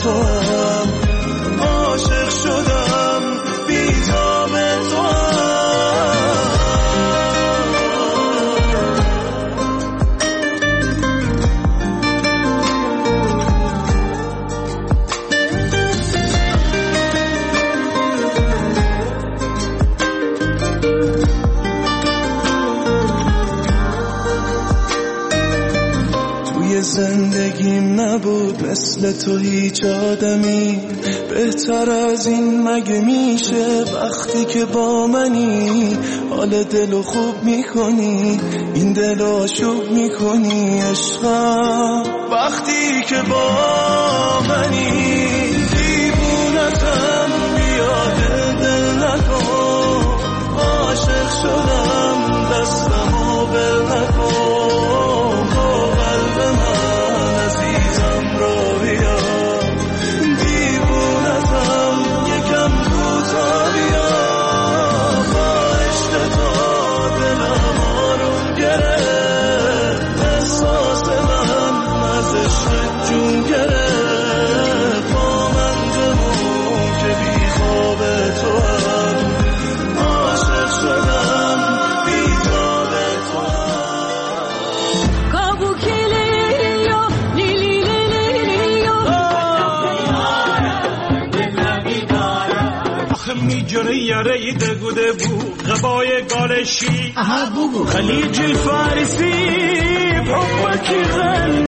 تو هم عاشق شدم بی‌تاب تو هم. زندگیم نبود مثل تو هیچ آدمی، بهتر از این مگه میشه وقتی که با منی؟ حال دلو خوب میکنی، این دلو آشوب میکنی عشقم وقتی که با منی. دیوونتم بیاد دل نکن، عاشق شدم دستمو بل نکن، یاره دگوده بود غبای گالشی خلیج الفارسی بحبك غن